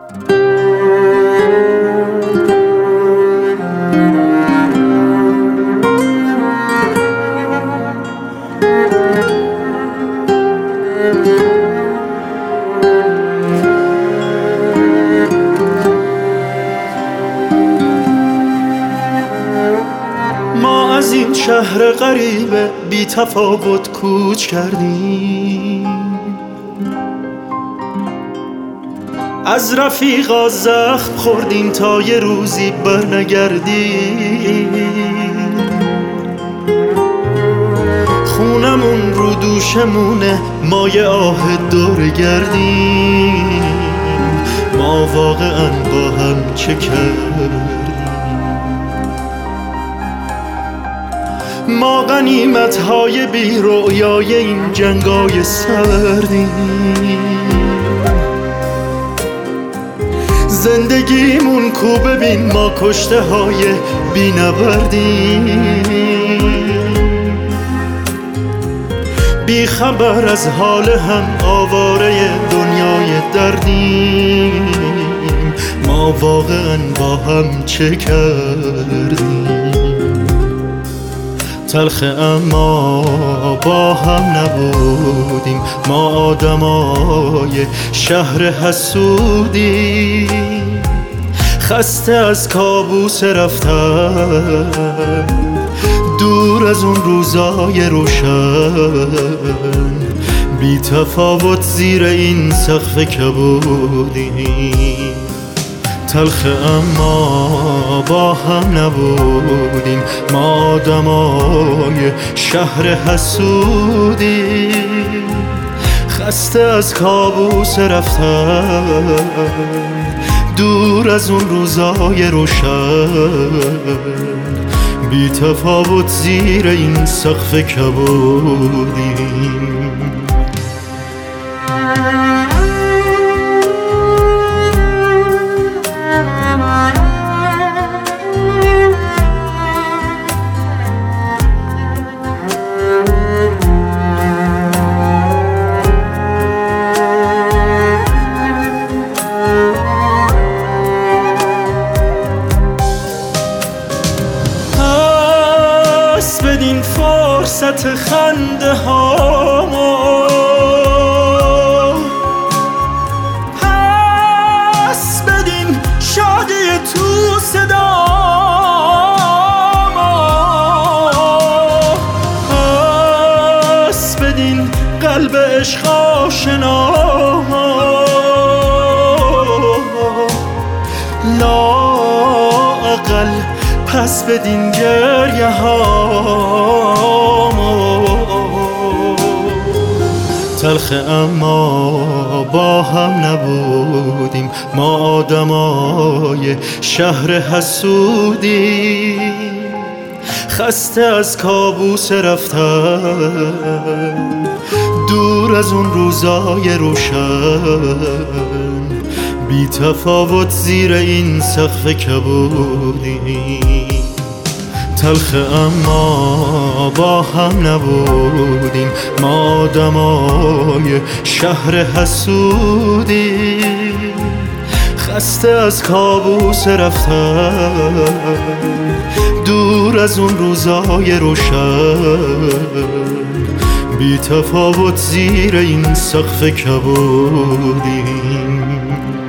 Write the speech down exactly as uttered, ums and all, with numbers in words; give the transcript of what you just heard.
ما از این شهر غریب بی تفاوت کوچ کردیم، از رفیقا زخم خوردیم تا یه روزی برنگردیم. خونمون رو دوشمونه، ما یه آه دور گردیم. ما واقعا با هم چه کردیم؟ ما غنیمت های بی رؤیای این جنگای سردیم. زندگیمون کو ببین، ما کشته های بی نبردیم. بی خبر از حال هم آواره دنیای دردیم. ما واقعا با هم چه کردیم؟ تلخه اما با هم نبودیم، ما آدمای شهر حسودیم. خسته از کابوس رفتن، دور از اون روزای روشن. بی تفاوت زیر این سقف کبودیم. تلخه اما با هم نبودیم، ما آدمای شهر حسودیم. خسته از کابوس رفتن، دور از اون روزای روشن. بی تفاوت زیر این سقف کبودیم. بدین فرصت خنده هامو، پس بدین شادی تو صدامو، پس بدین قلب عشق آشنامو. لااقل پس بدین گریه هامو. تلخه اما با هم نبودیم، ما آدمای شهر حسودیم. خسته از کابوس رفتن، دور از اون روزای روشن. بی تفاوت زیر این سقف کبودیم. تلخه اما با هم نبودیم، ما آدمای شهر حسودیم. خسته از کابوس رفتن، دور از اون روزای روشن. بی تفاوت زیر این سقف کبودیم.